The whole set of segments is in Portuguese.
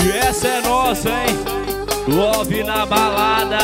E essa é nossa, hein? Love na balada.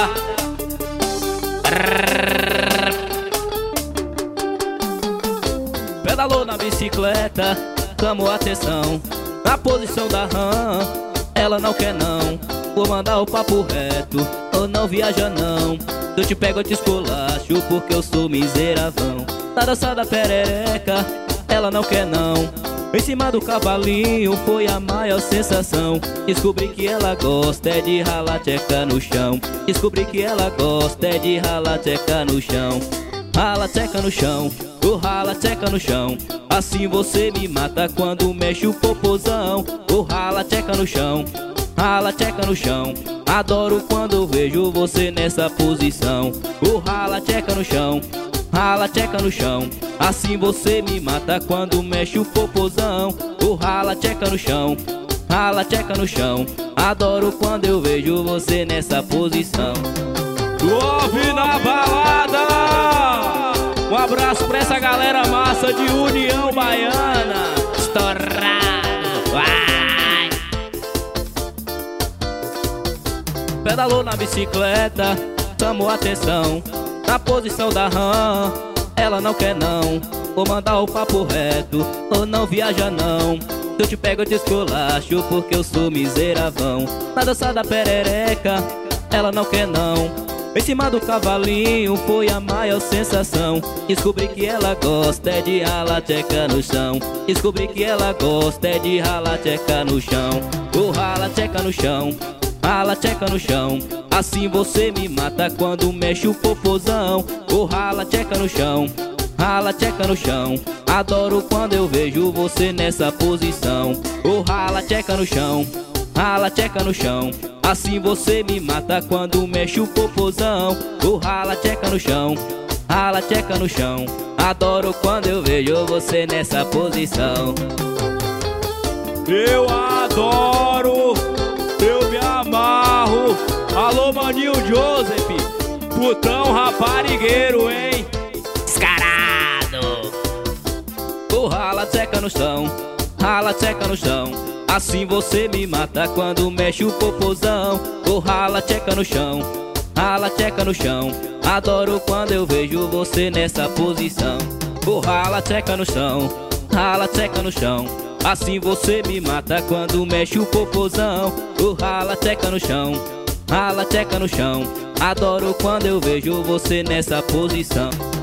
Pedalou na bicicleta, chamou atenção na posição da rã. Ela não quer não, vou mandar o papo reto. Ou não viaja não, se eu te pego eu te esculacho, porque eu sou miseravão. Na dança da perereca, ela não quer não. Em cima do cavalinho foi a maior sensação. Descobri que ela gosta é de ralar tcheca no chão. Descobri que ela gosta é de ralar tcheca no chão. Rala tcheca no chão, o rala tcheca no chão. Assim você me mata quando mexe o popozão. O rala tcheca no chão, rala tcheca no chão. Adoro quando vejo você nessa posição. O rala tcheca no chão, rala tcheca no chão. Assim você me mata quando mexe o popozão. O rala tcheca no chão, rala tcheca no chão. Adoro quando eu vejo você nessa posição. Love na balada. Um abraço pra essa galera massa de União Baiana. Estourado, vai. Pedalou na bicicleta, chamou atenção na posição da rã. Ela não quer não, vou mandar o papo reto. Ou não viaja não, se eu te pego eu te esculacho, porque eu sou miseravão. Na dança da perereca, ela não quer não. Em cima do cavalinho foi a maior sensação. Descobri que ela gosta é de ralar tcheca no chão. Descobri que ela gosta é de ralar tcheca no chão. O rala tcheca no chão, rala tcheca no chão. Assim você me mata quando mexe o popozão. O rala tcheca no chão, rala tcheca no chão. Adoro quando eu vejo você nessa posição. O rala tcheca no chão, rala tcheca no chão. Assim você me mata quando mexe o popozão. O rala tcheca no chão, rala tcheca no chão. Adoro quando eu vejo você nessa posição. Eu adoro, eu me amarro. Alô, maninho Joseph, putão raparigueiro, hein? Descarado. O rala tcheca no chão, rala tcheca no chão. Assim você me mata quando mexe o popozão. O rala tcheca no chão, rala tcheca no chão. Adoro quando eu vejo você nessa posição. O rala tcheca no chão, rala tcheca no chão. Assim você me mata quando mexe o popozão. O rala tcheca no chão, rala tcheca no chão. Adoro quando eu vejo você nessa posição.